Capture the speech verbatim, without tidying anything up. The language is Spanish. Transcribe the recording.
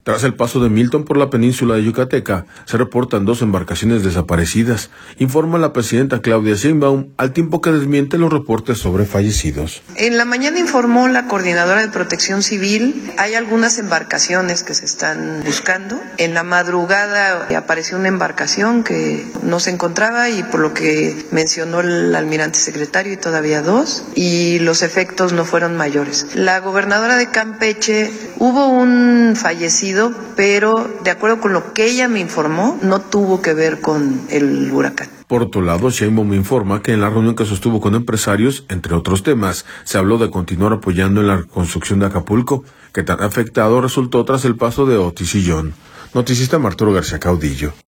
Tras el paso de Milton por la península de Yucateca, se reportan dos embarcaciones desaparecidas, informa la presidenta Claudia Sheinbaum, al tiempo que desmiente los reportes sobre fallecidos. En la mañana informó la Coordinadora de Protección Civil, hay algunas embarcaciones que se están buscando. En la madrugada apareció una embarcación que no se encontraba y por lo que mencionó el almirante secretario y todavía dos, y los efectos no fueron mayores. La gobernadora de Campeche, hubo un fallecido, pero de acuerdo con lo que ella me informó, no tuvo que ver con el huracán. Por otro lado, Sheinbaum me informa que en la reunión que sostuvo con empresarios, entre otros temas, se habló de continuar apoyando en la reconstrucción de Acapulco, que tan afectado resultó tras el paso de Otis y John. Noticista Arturo García Caudillo.